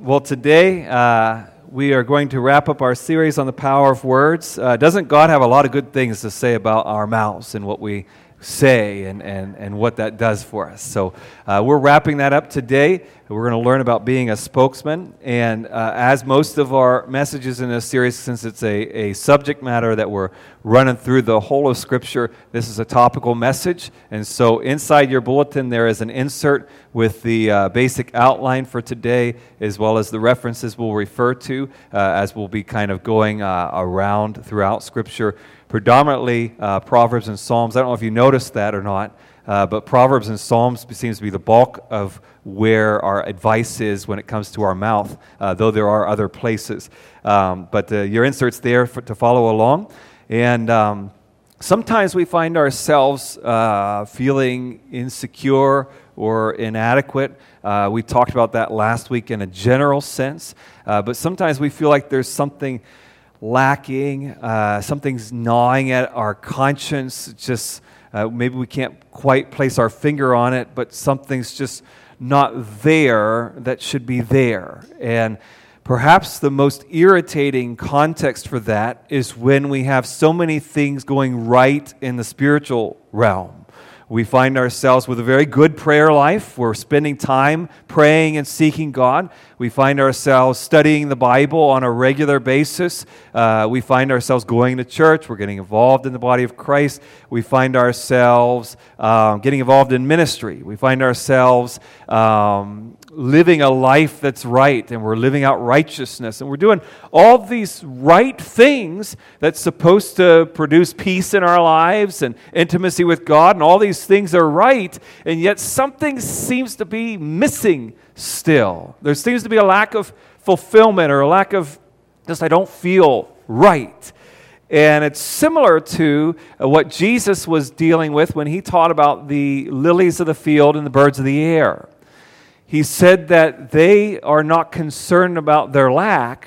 Well, today we are going to wrap up our series on the power of words. Doesn't God have a lot of good things to say about our mouths and what we say and what that does for us? So we're wrapping that up today. We're going to learn about being a spokesman. And as most of our messages in this series, since it's a subject matter that we're running through the whole of Scripture, this is a topical message. And so inside your bulletin, there is an insert with the basic outline for today, as well as the references we'll refer to as we'll be kind of going around throughout Scripture. Predominantly Proverbs and Psalms. I don't know if you noticed that or not, but Proverbs and Psalms seems to be the bulk of where our advice is when it comes to our mouth, though there are other places. But your insert's there to follow along. And sometimes we find ourselves feeling insecure or inadequate. We talked about that last week in a general sense. But sometimes we feel like there's something lacking, something's gnawing at our conscience, just maybe we can't quite place our finger on it, but something's just not there that should be there. And perhaps the most irritating context for that is when we have so many things going right in the spiritual realm. We find ourselves with a very good prayer life. We're spending time praying and seeking God. We find ourselves studying the Bible on a regular basis. We find ourselves going to church. We're getting involved in the body of Christ. We find ourselves getting involved in ministry. We find ourselves living a life that's right, and we're living out righteousness. And we're doing all these right things that's supposed to produce peace in our lives and intimacy with God, and all these things are right, and yet something seems to be missing still. There seems to be a lack of fulfillment or a lack of just, I don't feel right. And it's similar to what Jesus was dealing with when he taught about the lilies of the field and the birds of the air. He said that they are not concerned about their lack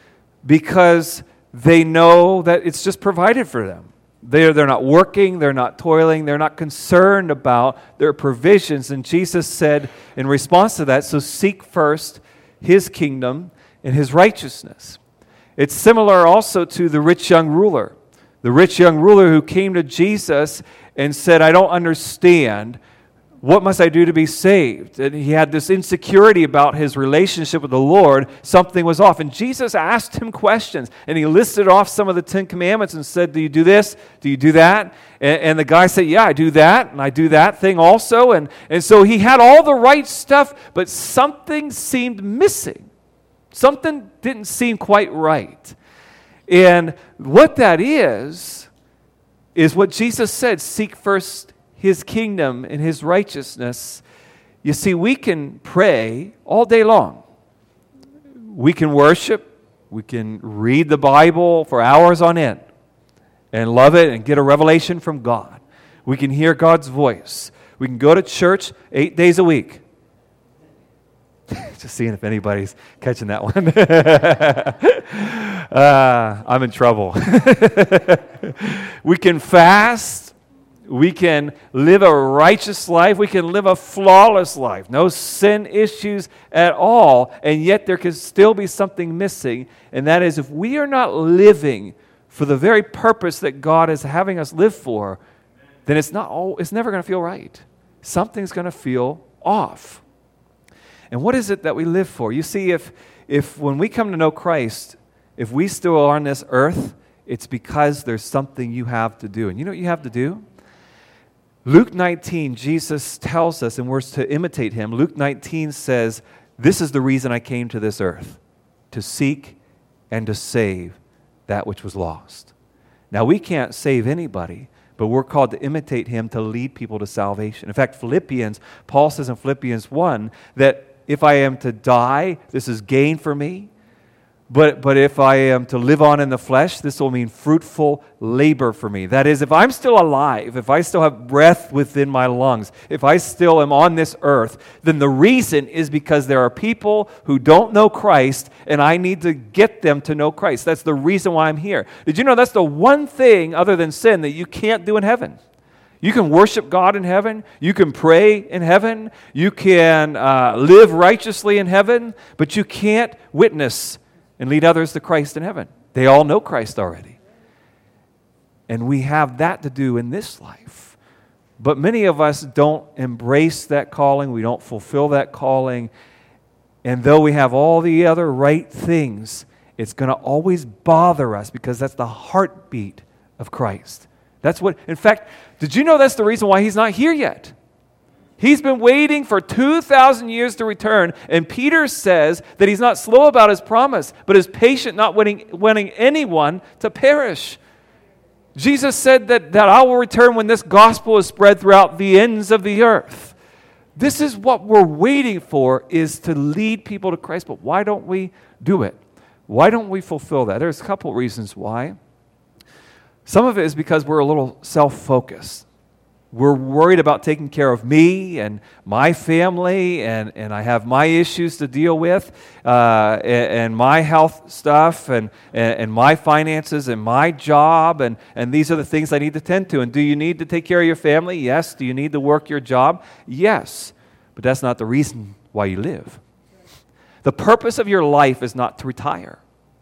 because they know that it's just provided for them. They're not working, they're not toiling, they're not concerned about their provisions. And Jesus said in response to that, so seek first His kingdom and His righteousness. It's similar also to the rich young ruler. The rich young ruler who came to Jesus and said, I don't understand. What must I do to be saved? And he had this insecurity about his relationship with the Lord. Something was off. And Jesus asked him questions. And he listed off some of the 10 Commandments and said, do you do this? Do you do that? And the guy said, yeah, I do that. And I do that thing also. And so he had all the right stuff, but something seemed missing. Something didn't seem quite right. And what that is what Jesus said, seek first His kingdom and His righteousness. You see, we can pray all day long. We can worship. We can read the Bible for hours on end and love it and get a revelation from God. We can hear God's voice. We can go to church 8 days a week. Just seeing if anybody's catching that one. I'm in trouble. We can fast. We can live a righteous life. We can live a flawless life. No sin issues at all. And yet there can still be something missing. And that is if we are not living for the very purpose that God is having us live for, then it's never going to feel right. Something's going to feel off. And what is it that we live for? You see, if when we come to know Christ, if we still are on this earth, it's because there's something you have to do. And you know what you have to do? Luke 19, Jesus tells us, and we're to imitate Him. Luke 19 says, this is the reason I came to this earth, to seek and to save that which was lost. Now, we can't save anybody, but we're called to imitate Him to lead people to salvation. In fact, Paul says in Philippians 1 that if I am to die, this is gain for me. But if I am to live on in the flesh, this will mean fruitful labor for me. That is, if I'm still alive, if I still have breath within my lungs, if I still am on this earth, then the reason is because there are people who don't know Christ, and I need to get them to know Christ. That's the reason why I'm here. Did you know that's the one thing other than sin that you can't do in heaven? You can worship God in heaven. You can pray in heaven. You can live righteously in heaven, but you can't witness and lead others to Christ in heaven. They all know Christ already. And we have that to do in this life. But many of us don't embrace that calling. We don't fulfill that calling. And though we have all the other right things, it's going to always bother us because that's the heartbeat of Christ. That's what, in fact, did you know that's the reason why he's not here yet? He's been waiting for 2,000 years to return, and Peter says that he's not slow about his promise, but is patient, not wanting anyone to perish. Jesus said that I will return when this gospel is spread throughout the ends of the earth. This is what we're waiting for, is to lead people to Christ, but why don't we do it? Why don't we fulfill that? There's a couple reasons why. Some of it is because we're a little self-focused. We're worried about taking care of me and my family, and I have my issues to deal with, and my health stuff, and my finances, and my job, and these are the things I need to tend to. And do you need to take care of your family? Yes. Do you need to work your job? Yes. But that's not the reason why you live. The purpose of your life is not to retire,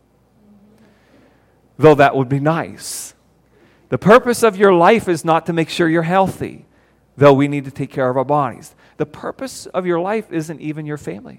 though that would be nice. The purpose of your life is not to make sure you're healthy, though we need to take care of our bodies. The purpose of your life isn't even your family.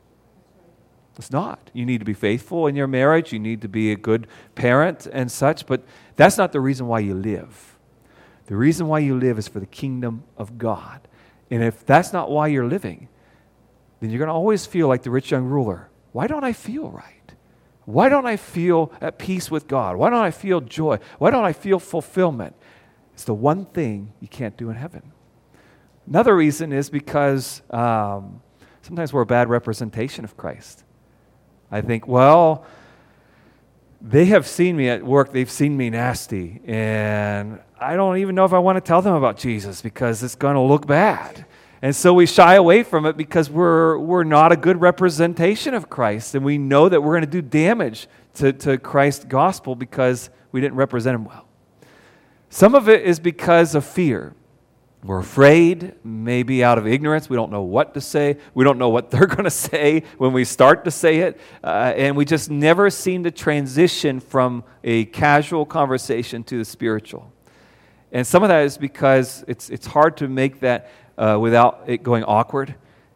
It's not. You need to be faithful in your marriage. You need to be a good parent and such, but that's not the reason why you live. The reason why you live is for the kingdom of God. And if that's not why you're living, then you're going to always feel like the rich young ruler. Why don't I feel right? Why don't I feel at peace with God? Why don't I feel joy? Why don't I feel fulfillment? It's the one thing you can't do in heaven. Another reason is because sometimes we're a bad representation of Christ. I think, well, they have seen me at work. They've seen me nasty. And I don't even know if I want to tell them about Jesus because it's going to look bad. And so we shy away from it because we're not a good representation of Christ. And we know that we're going to do damage to Christ's gospel because we didn't represent him well. Some of it is because of fear. We're afraid, maybe out of ignorance. We don't know what to say. We don't know what they're going to say when we start to say it. And we just never seem to transition from a casual conversation to the spiritual. And some of that is because it's hard to make that without it going awkward.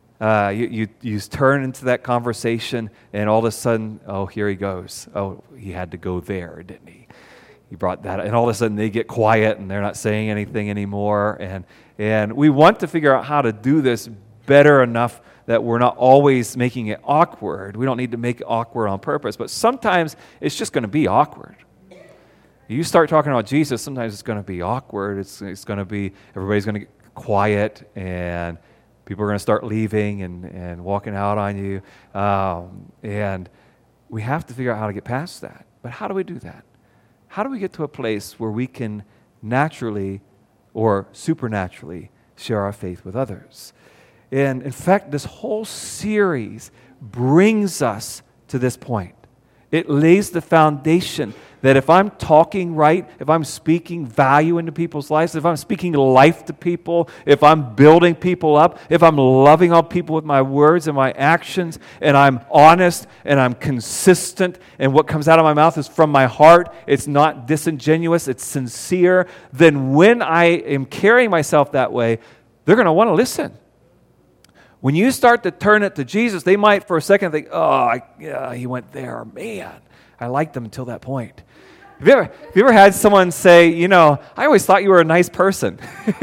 You turn into that conversation, and all of a sudden, oh, here he goes. Oh, he had to go there, didn't he? He brought that, and all of a sudden they get quiet, and they're not saying anything anymore. And we want to figure out how to do this better enough that we're not always making it awkward. We don't need to make it awkward on purpose, but sometimes it's just going to be awkward. You start talking about Jesus, sometimes it's going to be awkward. It's going to be, everybody's going to get quiet, and people are going to start leaving and walking out on you. And we have to figure out how to get past that. But how do we do that? How do we get to a place where we can naturally or supernaturally share our faith with others? And in fact, this whole series brings us to this point. It lays the foundation that if I'm talking right, if I'm speaking value into people's lives, if I'm speaking life to people, if I'm building people up, if I'm loving on people with my words and my actions, and I'm honest and I'm consistent, and what comes out of my mouth is from my heart, it's not disingenuous, it's sincere, then when I am carrying myself that way, they're going to want to listen. When you start to turn it to Jesus, they might for a second think, he went there. Man, I liked him until that point. Have you ever had someone say, I always thought you were a nice person.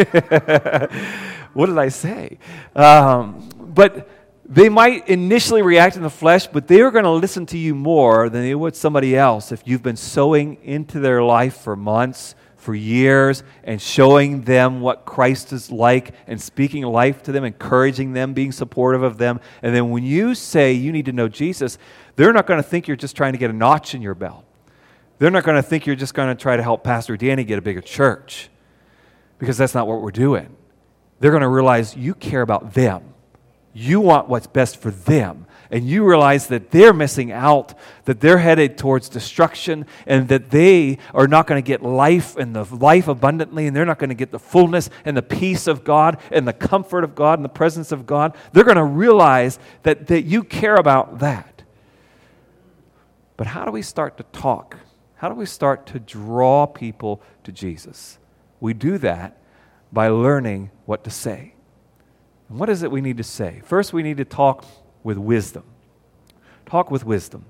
What did I say? But they might initially react in the flesh, but they are going to listen to you more than they would somebody else if you've been sowing into their life for months, for years, and showing them what Christ is like and speaking life to them, encouraging them, being supportive of them. And then when you say you need to know Jesus, they're not going to think you're just trying to get a notch in your belt. They're not going to think you're just going to try to help Pastor Danny get a bigger church, because that's not what we're doing. They're going to realize you care about them. You want what's best for them. and you realize that they're missing out, that they're headed towards destruction, and that they are not going to get life and the life abundantly, and they're not going to get the fullness and the peace of God and the comfort of God and the presence of God, they're going to realize that you care about that. But how do we start to talk? How do we start to draw people to Jesus? We do that by learning what to say. And what is it we need to say? First, we need to talk with wisdom. Talk with wisdom.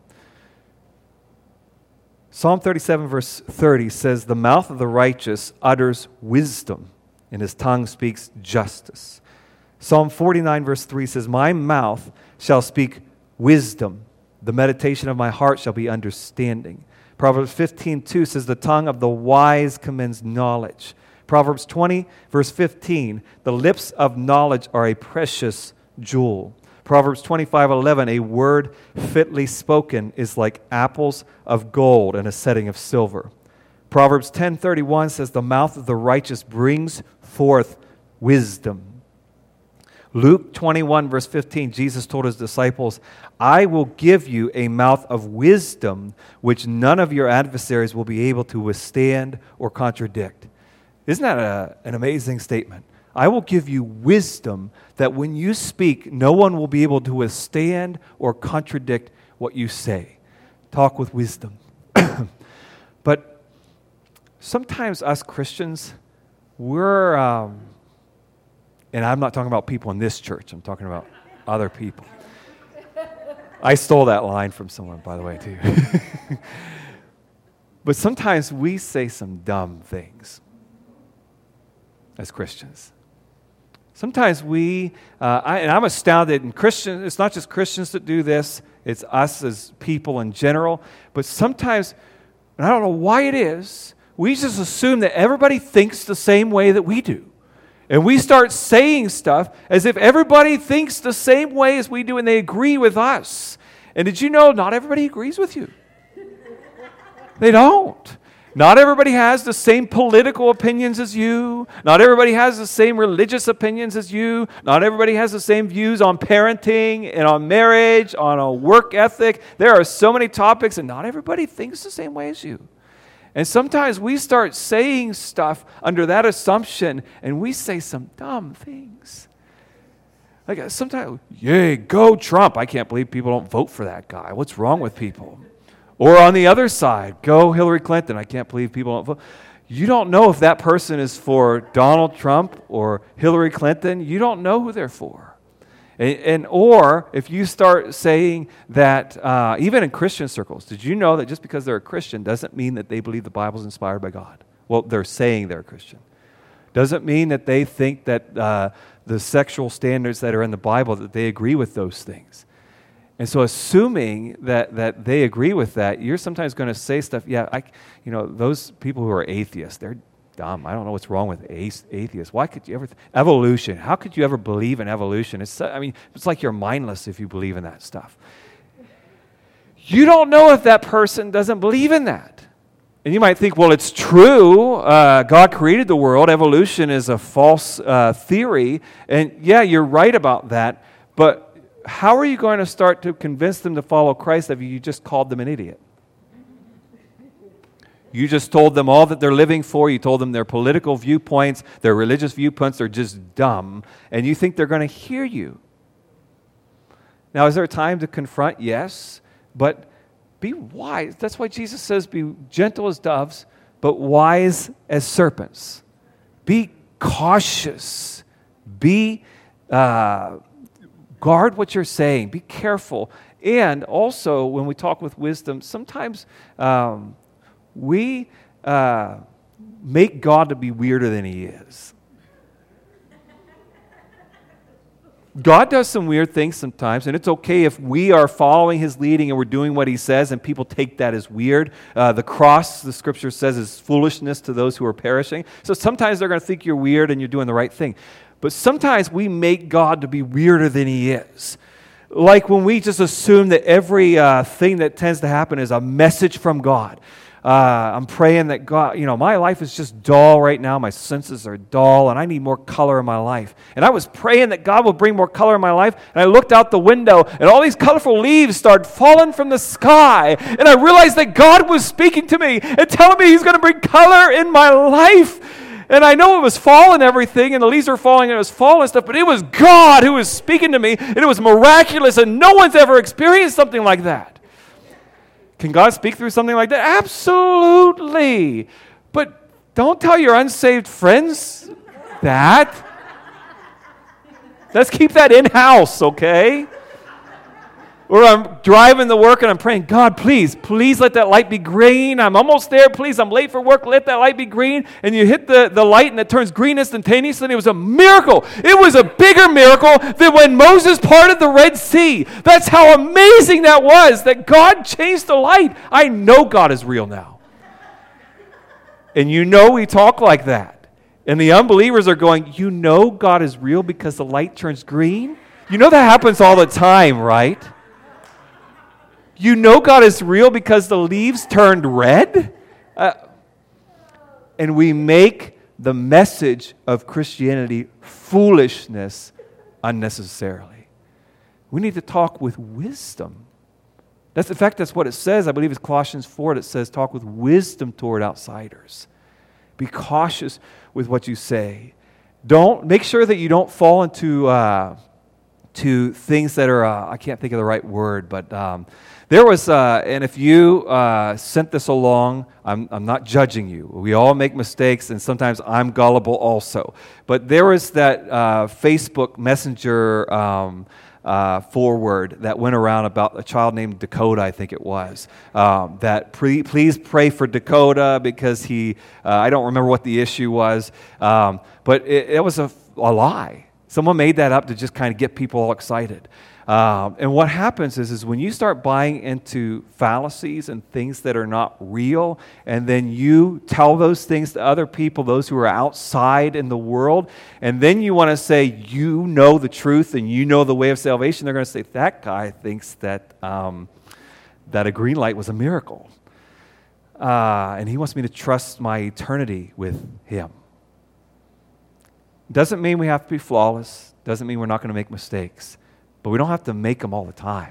Psalm 37 verse 30 says, "The mouth of the righteous utters wisdom, and his tongue speaks justice." Psalm 49 verse 3 says, "My mouth shall speak wisdom. The meditation of my heart shall be understanding." Proverbs 15:2 says, "The tongue of the wise commends knowledge." Proverbs 20, verse 15, "The lips of knowledge are a precious jewel." Proverbs 25:11, "A word fitly spoken is like apples of gold in a setting of silver." Proverbs 10:31 says, "The mouth of the righteous brings forth wisdom." Luke 21, verse 15, Jesus told his disciples, "I will give you a mouth of wisdom which none of your adversaries will be able to withstand or contradict." Isn't that an amazing statement? I will give you wisdom that when you speak, no one will be able to withstand or contradict what you say. Talk with wisdom. But sometimes us Christians, we're, and I'm not talking about people in this church, I'm talking about other people. I stole that line from someone, by the way, too. But sometimes we say some dumb things as Christians. Sometimes and I'm astounded, and Christians, it's not just Christians that do this, it's us as people in general, but sometimes, and I don't know why it is, we just assume that everybody thinks the same way that we do. And we start saying stuff as if everybody thinks the same way as we do and they agree with us. And did you know not everybody agrees with you? They don't. Not everybody has the same political opinions as you. Not everybody has the same religious opinions as you. Not everybody has the same views on parenting and on marriage, on a work ethic. There are so many topics, and not everybody thinks the same way as you. And sometimes we start saying stuff under that assumption, and we say some dumb things. Like sometimes, yay, go Trump. I can't believe people don't vote for that guy. What's wrong with people? Or on the other side, go Hillary Clinton. I can't believe people don't vote. You don't know if that person is for Donald Trump or Hillary Clinton. You don't know who they're for. Or if you start saying that, even in Christian circles, did you know that just because they're a Christian doesn't mean that they believe the Bible is inspired by God? Well, they're saying they're a Christian. Doesn't mean that they think that the sexual standards that are in the Bible, that they agree with those things. And so assuming that they agree with that, you're sometimes going to say stuff, those people who are atheists, they're dumb. I don't know what's wrong with atheists. Why could you ever... evolution. How could you ever believe in evolution? It's like you're mindless if you believe in that stuff. You don't know if that person doesn't believe in that. And you might think, well, it's true. God created the world. Evolution is a false theory. And yeah, you're right about that. But how are you going to start to convince them to follow Christ if you just called them an idiot? You just told them all that they're living for. You told them their political viewpoints, their religious viewpoints are just dumb. And you think they're going to hear you. Now, is there a time to confront? Yes. But be wise. That's why Jesus says, be gentle as doves, but wise as serpents. Be cautious. Guard what you're saying. Be careful. And also, when we talk with wisdom, sometimes we make God to be weirder than He is. God does some weird things sometimes, and it's okay if we are following His leading and we're doing what He says and people take that as weird. The cross, the Scripture says, is foolishness to those who are perishing. So sometimes they're going to think you're weird and you're doing the right thing. But sometimes we make God to be weirder than He is. Like when we just assume that every thing that tends to happen is a message from God. I'm praying that God, my life is just dull right now. My senses are dull, and I need more color in my life. And I was praying that God will bring more color in my life, and I looked out the window, and all these colorful leaves started falling from the sky, and I realized that God was speaking to me and telling me He's going to bring color in my life. And I know it was fall and everything, and the leaves were falling, and it was fall and stuff, but it was God who was speaking to me, and it was miraculous, and no one's ever experienced something like that. Can God speak through something like that? Absolutely. But don't tell your unsaved friends that. Let's keep that in-house, okay? Or I'm driving to work and I'm praying, God, please let that light be green. I'm almost there. Please, I'm late for work. Let that light be green. And you hit the light and it turns green instantaneously. And it was a miracle. It was a bigger miracle than when Moses parted the Red Sea. That's how amazing that was, that God changed the light. I know God is real now. And we talk like that. And the unbelievers are going, God is real because the light turns green? That happens all the time, right? God is real because the leaves turned red? And we make the message of Christianity foolishness unnecessarily. We need to talk with wisdom. In fact, that's what it says. I believe it's Colossians 4 that says, talk with wisdom toward outsiders. Be cautious with what you say. Make sure that you don't fall into to things that are, I can't think of the right word, but there was, and if you sent this along, I'm not judging you. We all make mistakes, and sometimes I'm gullible also. But there was that Facebook Messenger forward that went around about a child named Dakota, I think it was, please pray for Dakota because I don't remember what the issue was, but it was a lie. Someone made that up to just kind of get people all excited. And what happens is when you start buying into fallacies and things that are not real, and then you tell those things to other people, those who are outside in the world, and then you want to say the truth and the way of salvation, they're going to say, that guy thinks that a green light was a miracle. And he wants me to trust my eternity with him. Doesn't mean we have to be flawless. Doesn't mean we're not going to make mistakes. But we don't have to make them all the time.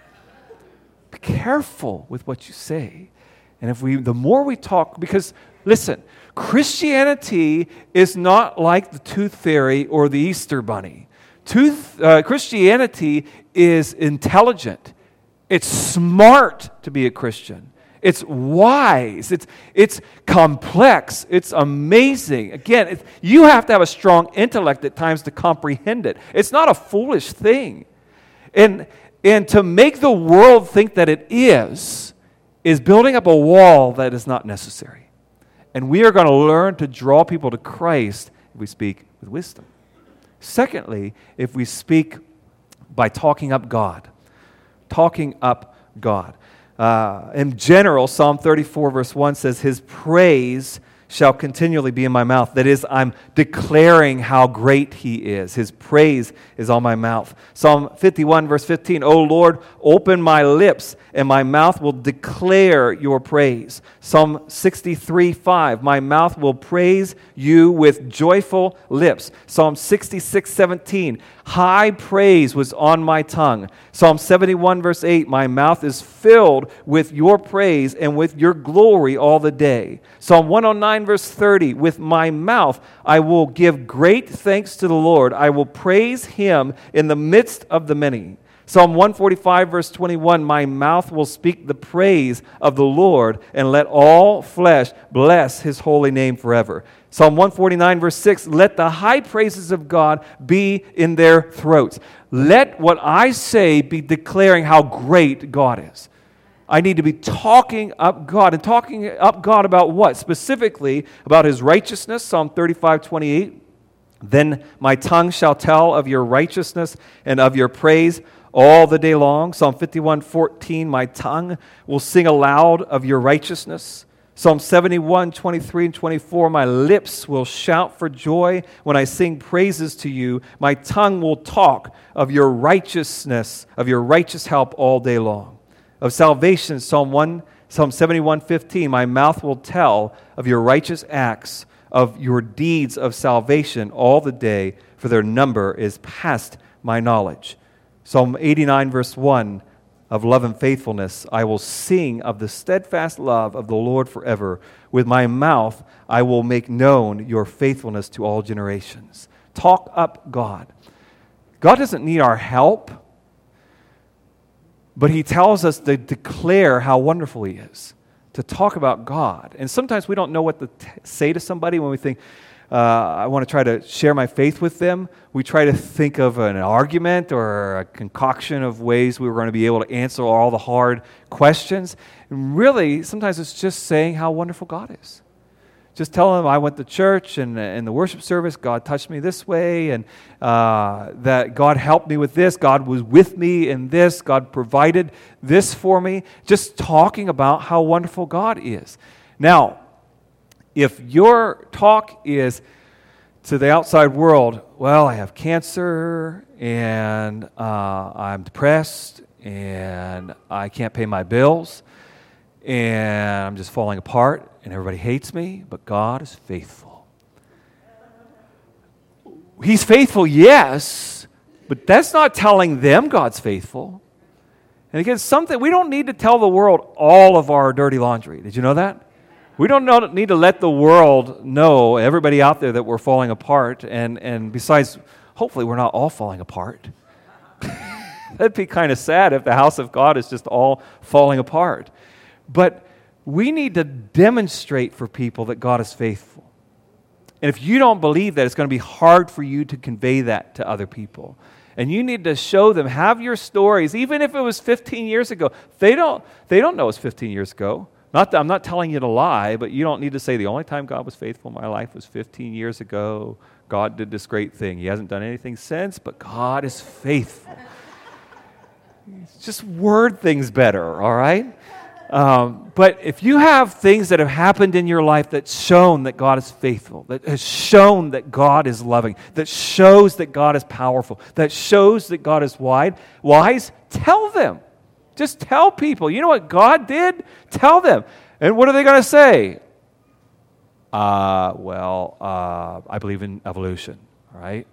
Be careful with what you say. And the more we talk, because listen, Christianity is not like the Tooth Fairy or the Easter Bunny. Christianity is intelligent. It's smart to be a Christian. It's wise. It's complex. It's amazing. Again, you have to have a strong intellect at times to comprehend it. It's not a foolish thing. And to make the world think that it is building up a wall that is not necessary. And we are going to learn to draw people to Christ if we speak with wisdom. Secondly, if we speak by talking up God. Talking up God. In general, Psalm 34 verse 1 says, His praise shall continually be in my mouth. That is, I'm declaring how great He is. His praise is on my mouth. Psalm 51 verse 15, O Lord, open my lips, and my mouth will declare your praise. Psalm 63:5, my mouth will praise you with joyful lips. Psalm 66:17, high praise was on my tongue. Psalm 71 verse 8, my mouth is filled with your praise and with your glory all the day. Psalm 109 verse 30, with my mouth I will give great thanks to the Lord. I will praise Him in the midst of the many. Psalm 145 verse 21, my mouth will speak the praise of the Lord, and let all flesh bless His holy name forever. Psalm 149 verse 6, let the high praises of God be in their throats. Let what I say be declaring how great God is. I need to be talking up God. And talking up God about what? Specifically about His righteousness, Psalm 35:28. Then my tongue shall tell of your righteousness and of your praise all the day long. Psalm 51:14, my tongue will sing aloud of your righteousness. Psalm 71:23 and 24, my lips will shout for joy when I sing praises to you. My tongue will talk of your righteousness, of your righteous help all day long. Of salvation, Psalm 1 Psalm 71:15, my mouth will tell of your righteous acts, of your deeds of salvation all the day, for their number is past my knowledge. Psalm 89, verse 1, of love and faithfulness, I will sing of the steadfast love of the Lord forever. With my mouth I will make known your faithfulness to all generations. Talk up God. God doesn't need our help, but He tells us to declare how wonderful He is, to talk about God. And sometimes we don't know what to say to somebody when we think, I want to try to share my faith with them. We try to think of an argument or a concoction of ways we were going to be able to answer all the hard questions. And really, sometimes it's just saying how wonderful God is. Just tell them I went to church and in the worship service, God touched me this way, and that God helped me with this, God was with me in this, God provided this for me. Just talking about how wonderful God is. Now, if your talk is to the outside world, well, I have cancer, and I'm depressed, and I can't pay my bills, and I'm just falling apart, and everybody hates me, but God is faithful. He's faithful, yes, but that's not telling them God's faithful. And again, something we don't need to tell the world all of our dirty laundry. Did you know that? We don't need to let the world know, everybody out there, that we're falling apart. And besides, hopefully we're not all falling apart. That'd be kind of sad if the house of God is just all falling apart. But we need to demonstrate for people that God is faithful. And if you don't believe that, it's going to be hard for you to convey that to other people. And you need to show them, have your stories, even if it was 15 years ago. They don't know it's 15 years ago. I'm not telling you to lie, but you don't need to say the only time God was faithful in my life was 15 years ago. God did this great thing. He hasn't done anything since, but God is faithful. Just word things better, all right? But if you have things that have happened in your life that's shown that God is faithful, that has shown that God is loving, that shows that God is powerful, that shows that God is wise, tell them. Just tell people. You know what God did? Tell them. And what are they going to say? I believe in evolution, right?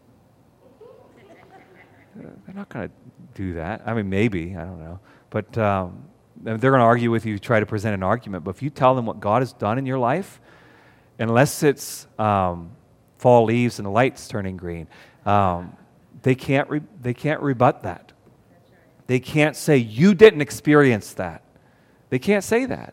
They're not going to do that. I mean, maybe. I don't know. But they're going to argue with you, try to present an argument. But if you tell them what God has done in your life, unless it's fall leaves and the lights turning green, they can't rebut that. They can't say, you didn't experience that. They can't say that.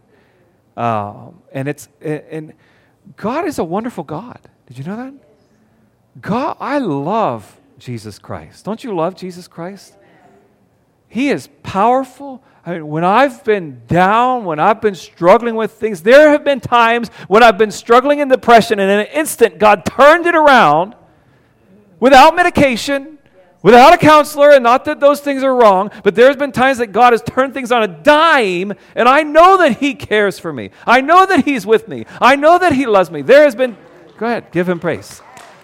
And God is a wonderful God. Did you know that? God, I love Jesus Christ. Don't you love Jesus Christ? He is powerful. I mean, when I've been down, when I've been struggling with things, there have been times when I've been struggling in depression, and in an instant, God turned it around without medication, without a counselor, and not that those things are wrong, but there's been times that God has turned things on a dime, and I know that He cares for me. I know that He's with me. I know that He loves me. There has been, go ahead, give Him praise.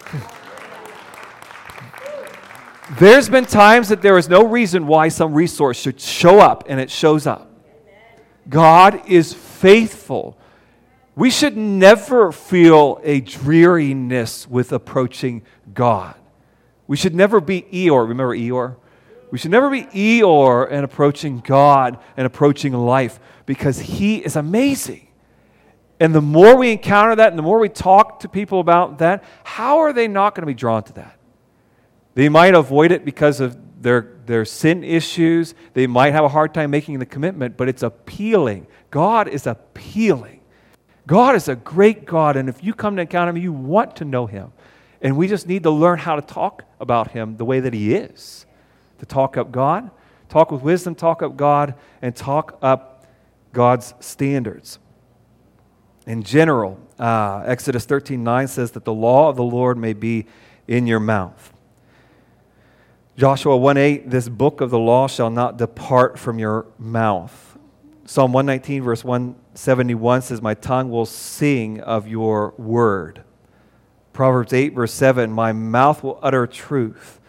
There's been times that there is no reason why some resource should show up, and it shows up. God is faithful. We should never feel a dreariness with approaching God. We should never be Eeyore. Remember Eeyore? We should never be Eeyore in approaching God and approaching life, because He is amazing. And the more we encounter that and the more we talk to people about that, how are they not going to be drawn to that? They might avoid it because of their sin issues. They might have a hard time making the commitment, but it's appealing. God is appealing. God is a great God, and if you come to encounter Him, you want to know Him. And we just need to learn how to talk about Him the way that He is. To talk up God, talk with wisdom, talk up God, and talk up God's standards. In general, Exodus 13:9 says that the law of the Lord may be in your mouth. Joshua 1:8, this book of the law shall not depart from your mouth. Psalm 119, verse 171 says, my tongue will sing of your word. Proverbs 8, verse 7, my mouth will utter truth.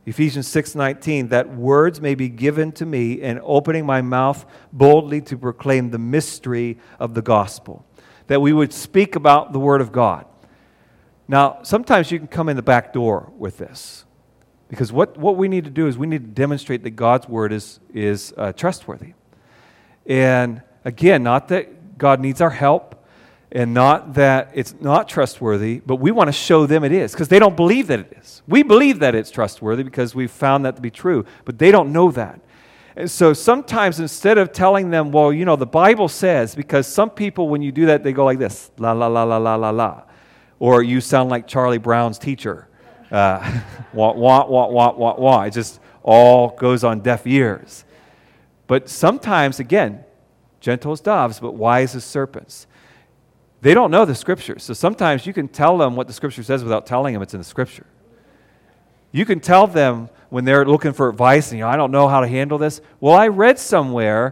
Ephesians 6:19, that words may be given to me and opening my mouth boldly to proclaim the mystery of the gospel. That we would speak about the Word of God. Now, sometimes you can come in the back door with this. Because what we need to do is we need to demonstrate that God's Word is trustworthy. And again, not that God needs our help, and not that it's not trustworthy, but we want to show them it is, because they don't believe that it is. We believe that it's trustworthy because we've found that to be true, but they don't know that. And so sometimes instead of telling them, well, you know, the Bible says, because some people, when you do that, they go like this, la, la, la, la, la, la, la. Or you sound like Charlie Brown's teacher. Wah, wah, wah, wah, wah, wah. It just all goes on deaf ears. But sometimes, again, gentle as doves, but wise as serpents. They don't know the Scriptures. So sometimes you can tell them what the Scripture says without telling them it's in the Scripture. You can tell them when they're looking for advice and, I don't know how to handle this. Well, I read somewhere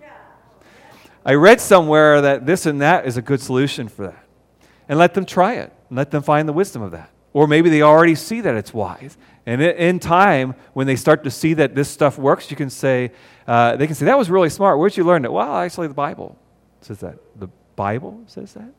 that this and that is a good solution for that. And let them try it. And let them find the wisdom of that. Or maybe they already see that it's wise. And in time, when they start to see that this stuff works, you can say, they can say, that was really smart. Where'd you learn it? Well, actually, the Bible says that. The Bible says that?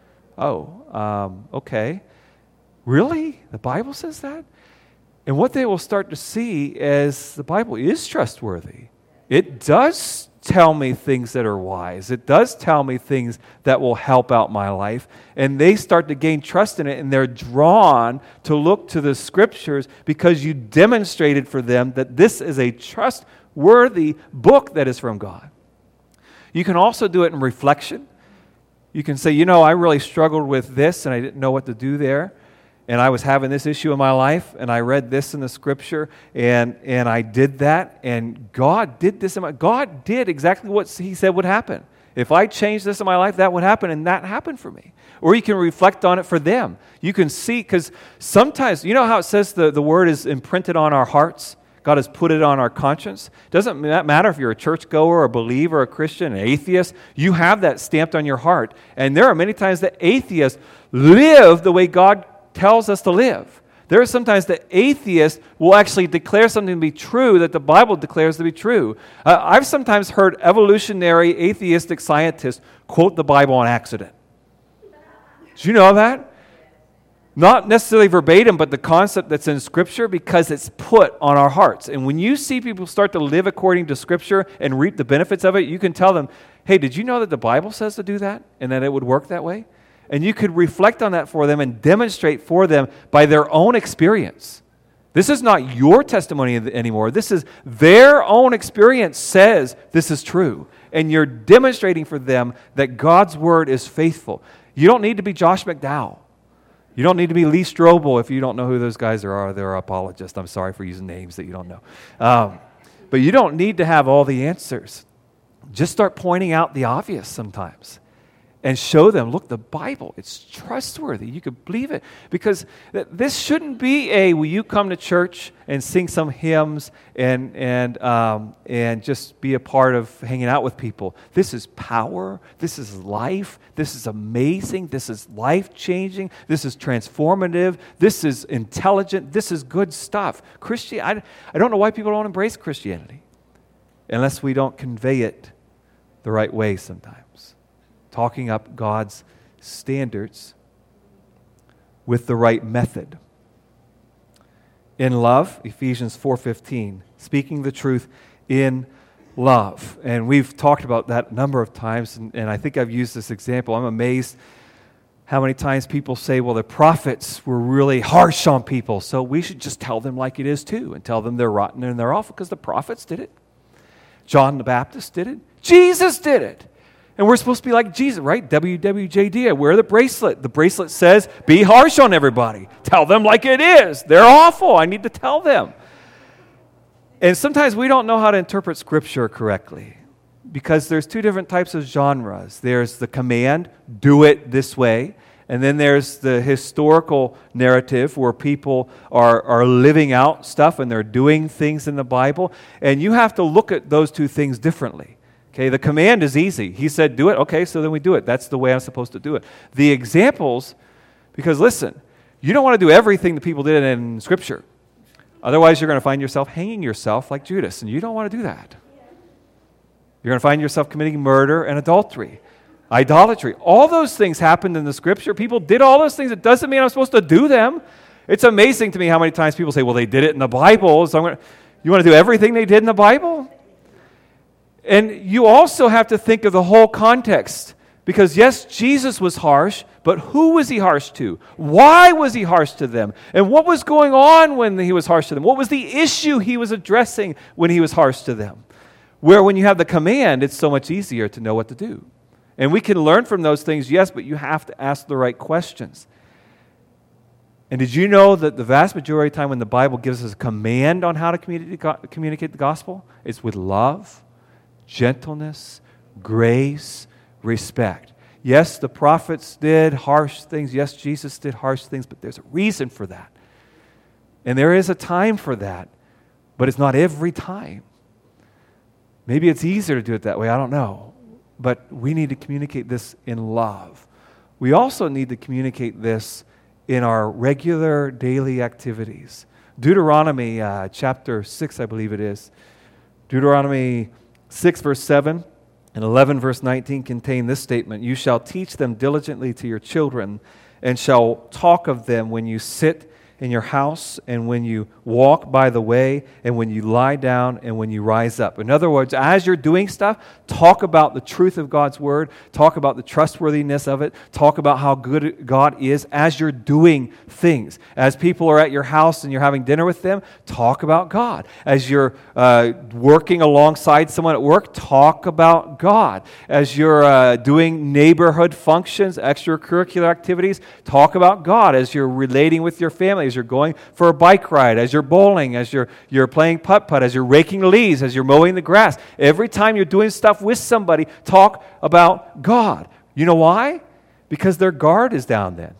Oh, okay. Really? The Bible says that? And what they will start to see is the Bible is trustworthy. It does tell me things that are wise. It does tell me things that will help out my life. And they start to gain trust in it, and they're drawn to look to the Scriptures because you demonstrated for them that this is a trustworthy book that is from God. You can also do it in reflection. You can say, I really struggled with this and I didn't know what to do there. And I was having this issue in my life and I read this in the Scripture and I did that. And God did this. God did exactly what He said would happen. If I changed this in my life, that would happen, and that happened for me. Or you can reflect on it for them. You can see, because sometimes, you know how it says the Word is imprinted on our hearts? God has put it on our conscience. Doesn't matter if you're a churchgoer, a believer, a Christian, an atheist. You have that stamped on your heart. And there are many times that atheists live the way God tells us to live. There are sometimes that atheists will actually declare something to be true that the Bible declares to be true. I've sometimes heard evolutionary atheistic scientists quote the Bible on accident. Did you know that? Not necessarily verbatim, but the concept that's in Scripture, because it's put on our hearts. And when you see people start to live according to Scripture and reap the benefits of it, you can tell them, hey, did you know that the Bible says to do that and that it would work that way? And you could reflect on that for them and demonstrate for them by their own experience. This is not your testimony anymore. This is their own experience says this is true. And you're demonstrating for them that God's Word is faithful. You don't need to be Josh McDowell. You don't need to be Lee Strobel if you don't know who those guys are. They're apologists. I'm sorry for using names that you don't know. But you don't need to have all the answers. Just start pointing out the obvious sometimes. And show them, look, the Bible, it's trustworthy. You could believe it. Because this shouldn't be will you come to church and sing some hymns and just be a part of hanging out with people. This is power. This is life. This is amazing. This is life-changing. This is transformative. This is intelligent. This is good stuff. I don't know why people don't embrace Christianity unless we don't convey it the right way sometimes. Talking up God's standards with the right method. In love, Ephesians 4:15, speaking the truth in love. And we've talked about that a number of times, and I think I've used this example. I'm amazed how many times people say, well, the prophets were really harsh on people, so we should just tell them like it is too, and tell them they're rotten and they're awful, because the prophets did it. John the Baptist did it. Jesus did it. And we're supposed to be like Jesus, right? WWJD, I wear the bracelet. The bracelet says, be harsh on everybody. Tell them like it is. They're awful. I need to tell them. And sometimes we don't know how to interpret Scripture correctly because there's two different types of genres. There's the command, do it this way. And then there's the historical narrative where people are living out stuff and they're doing things in the Bible. And you have to look at those two things differently. Okay, the command is easy. He said, do it. Okay, so then we do it. That's the way I'm supposed to do it. The examples, because listen, you don't want to do everything the people did in Scripture. Otherwise, you're going to find yourself hanging yourself like Judas, and you don't want to do that. You're going to find yourself committing murder and adultery, idolatry. All those things happened in the Scripture. People did all those things. It doesn't mean I'm supposed to do them. It's amazing to me how many times people say, well, they did it in the Bible, so you want to do everything they did in the Bible? And you also have to think of the whole context. Because yes, Jesus was harsh, but who was he harsh to? Why was he harsh to them? And what was going on when he was harsh to them? What was the issue he was addressing when he was harsh to them? Where when you have the command, it's so much easier to know what to do. And we can learn from those things, yes, but you have to ask the right questions. And did you know that the vast majority of the time when the Bible gives us a command on how to communicate the gospel, it's with love, gentleness, grace, respect. Yes, the prophets did harsh things. Yes, Jesus did harsh things, but there's a reason for that. And there is a time for that, but it's not every time. Maybe it's easier to do it that way, I don't know. But we need to communicate this in love. We also need to communicate this in our regular daily activities. Deuteronomy chapter 6, I believe it is. Deuteronomy 6, verse 7 and 11, verse 19 contain this statement: "You shall teach them diligently to your children, and shall talk of them when you sit in your house, and when you walk by the way, and when you lie down, and when you rise up." In other words, as you're doing stuff, talk about the truth of God's word, talk about the trustworthiness of it, talk about how good God is as you're doing things. As people are at your house and you're having dinner with them, talk about God. As you're working alongside someone at work, talk about God. As you're doing neighborhood functions, extracurricular activities, talk about God. As you're relating with your family, as you're going for a bike ride, as you're bowling, as you're playing putt-putt, as you're raking leaves, as you're mowing the grass. Every time you're doing stuff with somebody, talk about God. You know why? Because their guard is down then.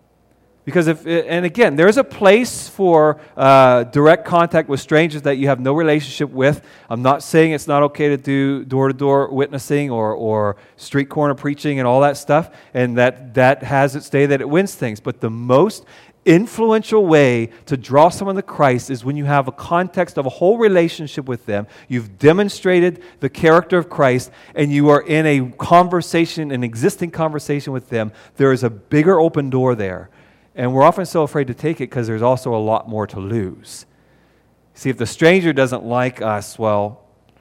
Because and again, there's a place for direct contact with strangers that you have no relationship with. I'm not saying it's not okay to do door-to-door witnessing or street corner preaching and all that stuff, and that has its day that it wins things. But the most influential way to draw someone to Christ is when you have a context of a whole relationship with them. You've demonstrated the character of Christ, and you are in a conversation, an existing conversation with them. There is a bigger open door there. And we're often so afraid to take it because there's also a lot more to lose. See, if the stranger doesn't like us, well,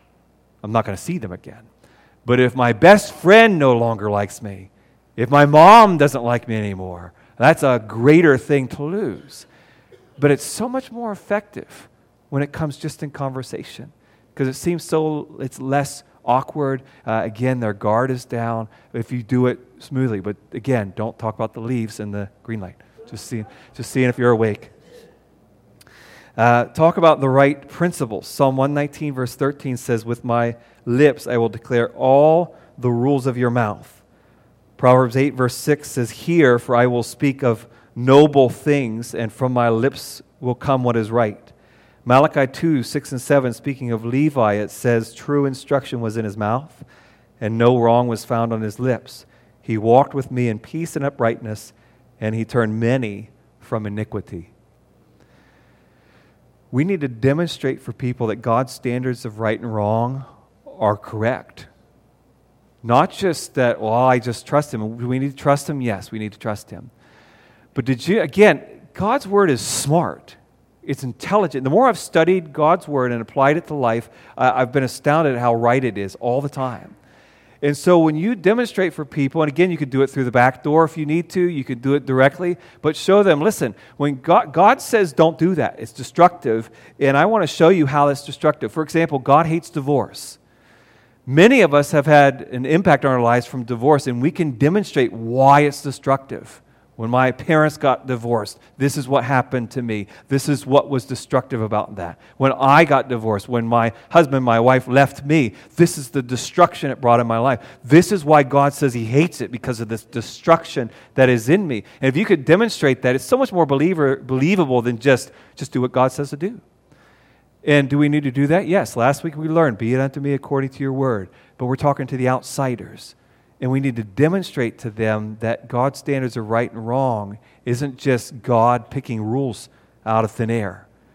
I'm not going to see them again. But if my best friend no longer likes me, if my mom doesn't like me anymore, that's a greater thing to lose. But it's so much more effective when it comes just in conversation, because it seems it's less awkward. Again, their guard is down if you do it smoothly. But again, don't talk about the leaves and the green light. Just seeing if you're awake. Talk about the right principles. Psalm 119, verse 13 says, "With my lips I will declare all the rules of your mouth." Proverbs 8, verse 6 says, "Hear, for I will speak of noble things, and from my lips will come what is right." Malachi 2, 6 and 7, speaking of Levi, it says, "True instruction was in his mouth, and no wrong was found on his lips. He walked with me in peace and uprightness, and he turned many from iniquity." We need to demonstrate for people that God's standards of right and wrong are correct. Not just that, well, I just trust him. Do we need to trust him? Yes, we need to trust him. But again, God's word is smart. It's intelligent. The more I've studied God's word and applied it to life, I've been astounded at how right it is all the time. And so when you demonstrate for people, and again, you could do it through the back door if you need to, you could do it directly, but show them, listen, when God says don't do that, it's destructive, and I want to show you how that's destructive. For example, God hates divorce. Many of us have had an impact on our lives from divorce, and we can demonstrate why it's destructive. When my parents got divorced, this is what happened to me. This is what was destructive about that. When I got divorced, when my husband, my wife left me, this is the destruction it brought in my life. This is why God says he hates it, because of this destruction that is in me. And if you could demonstrate that, it's so much more believable than just do what God says to do. And do we need to do that? Yes. Last week we learned, be it unto me according to your word. But we're talking to the outsiders. And we need to demonstrate to them that God's standards of right and wrong isn't just God picking rules out of thin air.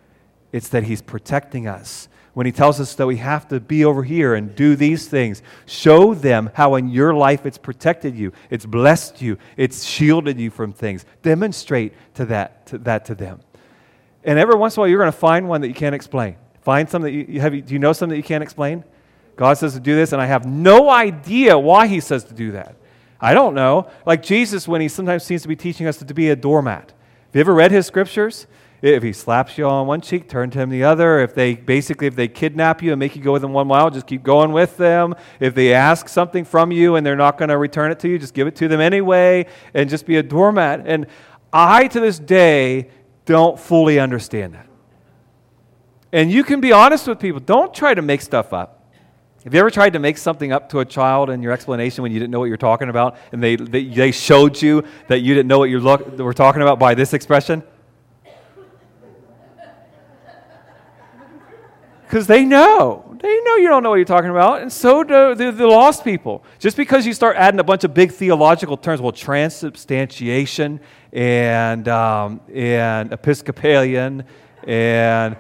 It's that He's protecting us. When He tells us that we have to be over here and do these things, show them how in your life it's protected you, it's blessed you, it's shielded you from things. Demonstrate that to them. And every once in a while, you're going to find one that you can't explain. Find something that do you know something that you can't explain? God says to do this, and I have no idea why He says to do that. I don't know. Like Jesus, when He sometimes seems to be teaching us to be a doormat. Have you ever read His scriptures? If He slaps you on one cheek, turn to Him the other. If they kidnap you and make you go with them 1 mile, just keep going with them. If they ask something from you and they're not going to return it to you, just give it to them anyway and just be a doormat. And I, to this day, don't fully understand that. And you can be honest with people. Don't try to make stuff up. Have you ever tried to make something up to a child in your explanation when you didn't know what you were talking about and they showed you that you didn't know what you were talking about by this expression? Because they know you don't know what you're talking about, and so do the lost people. Just because you start adding a bunch of big theological terms, well, transubstantiation and Episcopalian and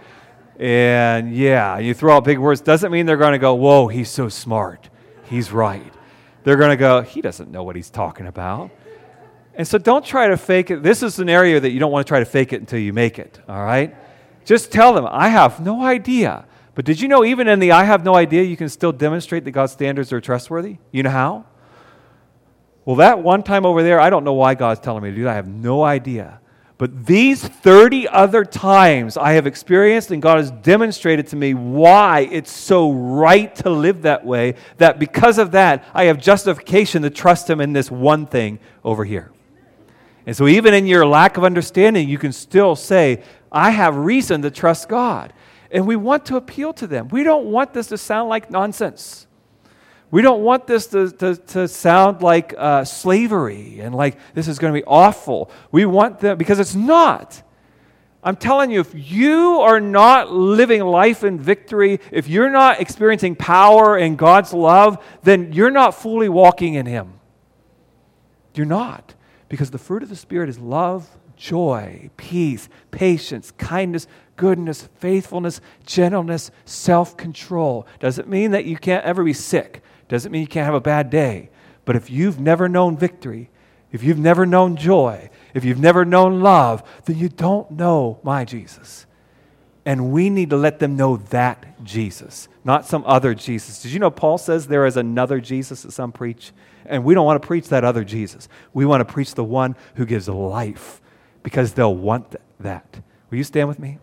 you throw out big words, doesn't mean they're going to go, whoa, he's so smart. He's right. They're going to go, he doesn't know what he's talking about. And so don't try to fake it. This is an area that you don't want to try to fake it until you make it, all right? Just tell them, I have no idea. But did you know even in the I have no idea, you can still demonstrate that God's standards are trustworthy? You know how? Well, that one time over there, I don't know why God's telling me to do that. I have no idea. But these 30 other times I have experienced and God has demonstrated to me why it's so right to live that way, that because of that, I have justification to trust Him in this one thing over here. And so even in your lack of understanding, you can still say, I have reason to trust God. And we want to appeal to them. We don't want this to sound like nonsense. We don't want this to sound like slavery and like this is going to be awful. We want them, because it's not. I'm telling you, if you are not living life in victory, if you're not experiencing power and God's love, then you're not fully walking in Him. You're not. Because the fruit of the Spirit is love, joy, peace, patience, kindness, goodness, faithfulness, gentleness, self-control. Doesn't mean that you can't ever be sick. Doesn't mean you can't have a bad day. But if you've never known victory, if you've never known joy, if you've never known love, then you don't know my Jesus. And we need to let them know that Jesus, not some other Jesus. Did you know Paul says there is another Jesus that some preach? And we don't want to preach that other Jesus. We want to preach the one who gives life, because they'll want that. Will you stand with me?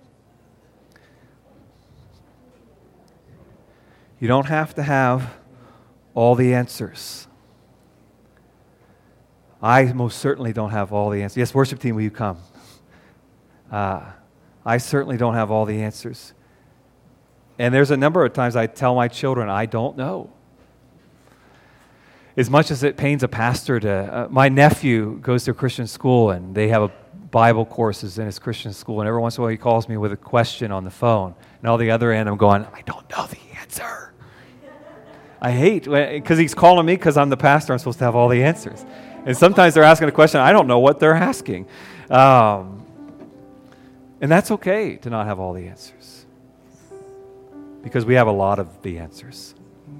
You don't have to have all the answers. I most certainly don't have all the answers. Yes, worship team, will you come? I certainly don't have all the answers. And there's a number of times I tell my children, I don't know. As much as it pains a pastor to... my nephew goes to a Christian school, and they have Bible courses in his Christian school, and every once in a while he calls me with a question on the phone. And on the other end, I'm going, I don't know the answer. I hate, because he's calling me because I'm the pastor, I'm supposed to have all the answers. And sometimes they're asking a question, I don't know what they're asking. And that's okay to not have all the answers, because we have a lot of the answers.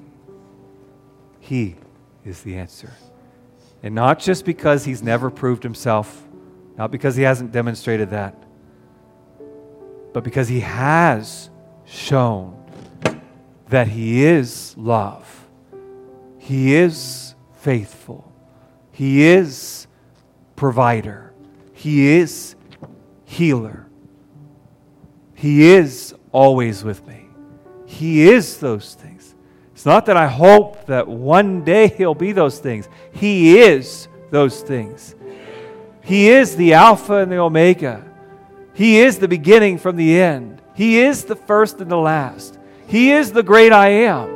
He is the answer. And not just because He's never proved Himself, not because He hasn't demonstrated that, but because He has shown that He is love. He is faithful. He is provider. He is healer. He is always with me. He is those things. It's not that I hope that one day He'll be those things. He is those things. He is the Alpha and the Omega. He is the beginning from the end. He is the first and the last. He is the great I am.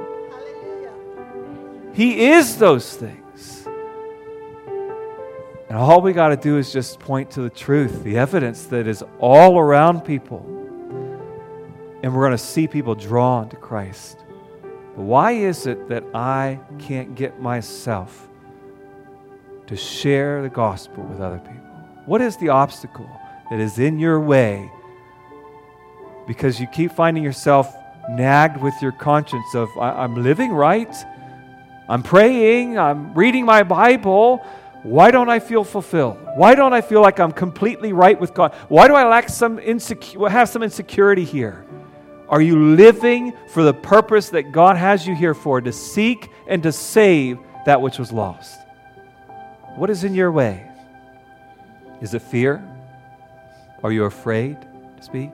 He is those things. And all we got to do is just point to the truth, the evidence that is all around people. And we're going to see people drawn to Christ. But why is it that I can't get myself to share the gospel with other people? What is the obstacle that is in your way because you keep finding yourself nagged with your conscience of, I'm living right, I'm praying, I'm reading my Bible. Why don't I feel fulfilled? Why don't I feel like I'm completely right with God? Why do I lack have some insecurity here? Are you living for the purpose that God has you here for, to seek and to save that which was lost? What is in your way? Is it fear? Are you afraid to speak?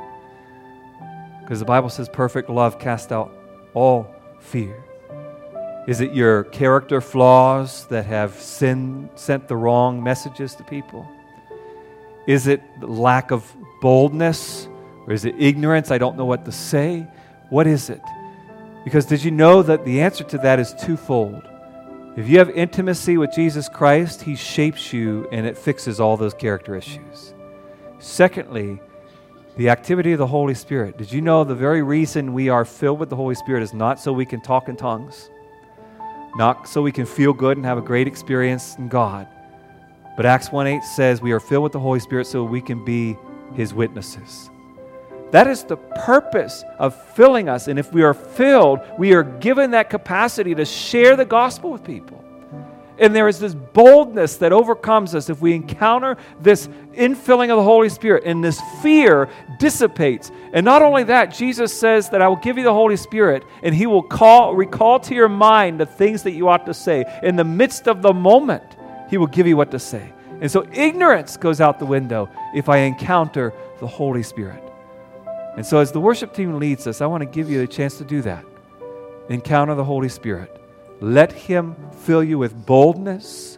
Because the Bible says perfect love casts out all fear. Is it your character flaws that have sent the wrong messages to people? Is it the lack of boldness? Or is it ignorance? I don't know what to say. What is it? Because did you know that the answer to that is twofold? If you have intimacy with Jesus Christ, He shapes you and it fixes all those character issues. Secondly, the activity of the Holy Spirit. Did you know the very reason we are filled with the Holy Spirit is not so we can talk in tongues, not so we can feel good and have a great experience in God, but Acts 1:8 says we are filled with the Holy Spirit so we can be His witnesses. That is the purpose of filling us. And if we are filled, we are given that capacity to share the gospel with people. And there is this boldness that overcomes us if we encounter this infilling of the Holy Spirit, and this fear dissipates. And not only that, Jesus says that I will give you the Holy Spirit, and He will recall to your mind the things that you ought to say. In the midst of the moment, He will give you what to say. And so ignorance goes out the window if I encounter the Holy Spirit. And so as the worship team leads us, I want to give you a chance to do that. Encounter the Holy Spirit. Let Him fill you with boldness.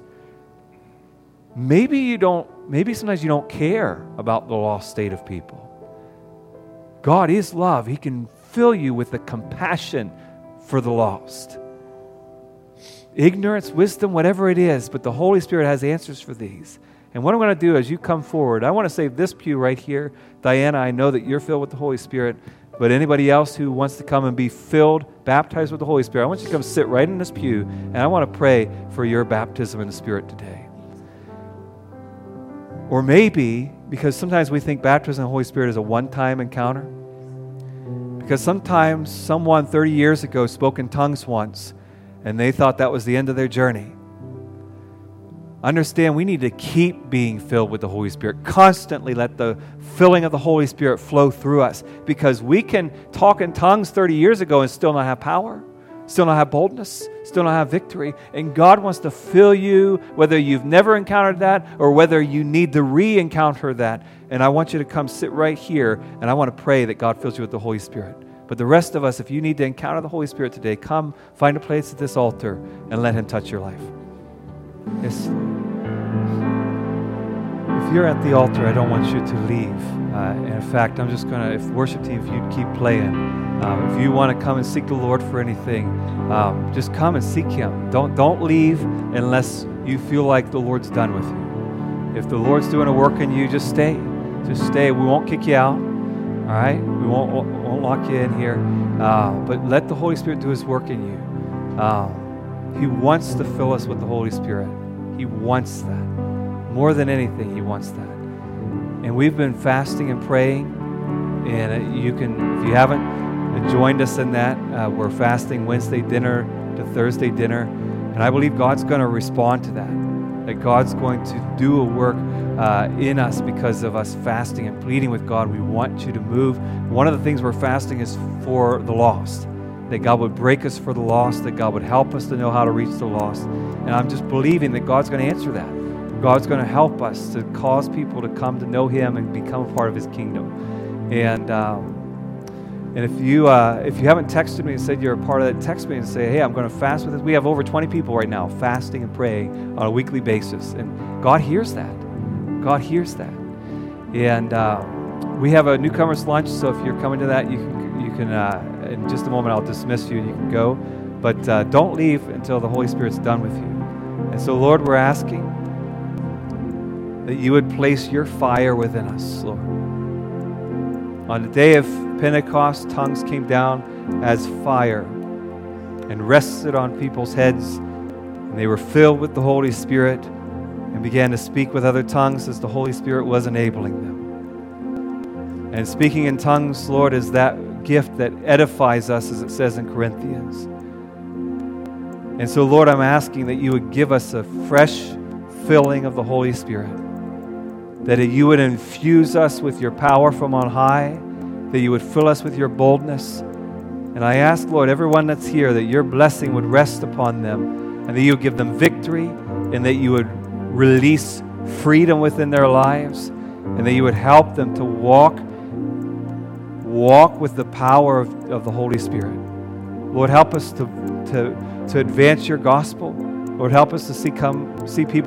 Maybe sometimes you don't care about the lost state of people. God is love. He can fill you with the compassion for the lost. Ignorance, wisdom, whatever it is, but the Holy Spirit has answers for these. And what I'm going to do as you come forward, I want to save this pew right here. Diana, I know that you're filled with the Holy Spirit, but anybody else who wants to come and be filled, baptized with the Holy Spirit, I want you to come sit right in this pew, and I want to pray for your baptism in the Spirit today. Or maybe, because sometimes we think baptism in the Holy Spirit is a one-time encounter, because sometimes someone 30 years ago spoke in tongues once, and they thought that was the end of their journey. Understand, we need to keep being filled with the Holy Spirit. Constantly let the filling of the Holy Spirit flow through us, because we can talk in tongues 30 years ago and still not have power, still not have boldness, still not have victory. And God wants to fill you, whether you've never encountered that or whether you need to re-encounter that. And I want you to come sit right here, and I want to pray that God fills you with the Holy Spirit. But the rest of us, if you need to encounter the Holy Spirit today, come find a place at this altar and let Him touch your life. Yes. If you're at the altar, I don't want you to leave. In fact, I'm just going to, if worship team, if you'd keep playing, if you want to come and seek the Lord for anything, just come and seek Him. Don't leave unless you feel like the Lord's done with you. If the Lord's doing a work in you, just stay. Just stay. We won't kick you out. All right? We won't lock you in here. But let the Holy Spirit do His work in you. He wants to fill us with the Holy Spirit. He wants that. More than anything, He wants that. And we've been fasting and praying. And you can, if you haven't joined us in that, we're fasting Wednesday dinner to Thursday dinner. And I believe God's going to respond to that. That God's going to do a work in us because of us fasting and pleading with God. We want you to move. One of the things we're fasting is for the lost. That God would break us for the lost, that God would help us to know how to reach the lost. And I'm just believing that God's going to answer that. God's going to help us to cause people to come to know Him and become a part of His kingdom. And if you haven't texted me and said you're a part of that, text me and say, hey, I'm going to fast with this. We have over 20 people right now fasting and praying on a weekly basis. And God hears that. God hears that. And we have a newcomer's lunch, so if you're coming to that, you can in just a moment I'll dismiss you and you can go. But don't leave until the Holy Spirit's done with you. And so, Lord, we're asking that you would place your fire within us, Lord. On the day of Pentecost, tongues came down as fire and rested on people's heads. And they were filled with the Holy Spirit and began to speak with other tongues as the Holy Spirit was enabling them. And speaking in tongues, Lord, is that gift that edifies us, as it says in Corinthians. And so, Lord, I'm asking that you would give us a fresh filling of the Holy Spirit, that you would infuse us with your power from on high, that you would fill us with your boldness. And I ask, Lord, everyone that's here, that your blessing would rest upon them, and that you would give them victory, and that you would release freedom within their lives, and that you would help them to walk with the power of the Holy Spirit. Lord, help us to advance your gospel. Lord, help us to see people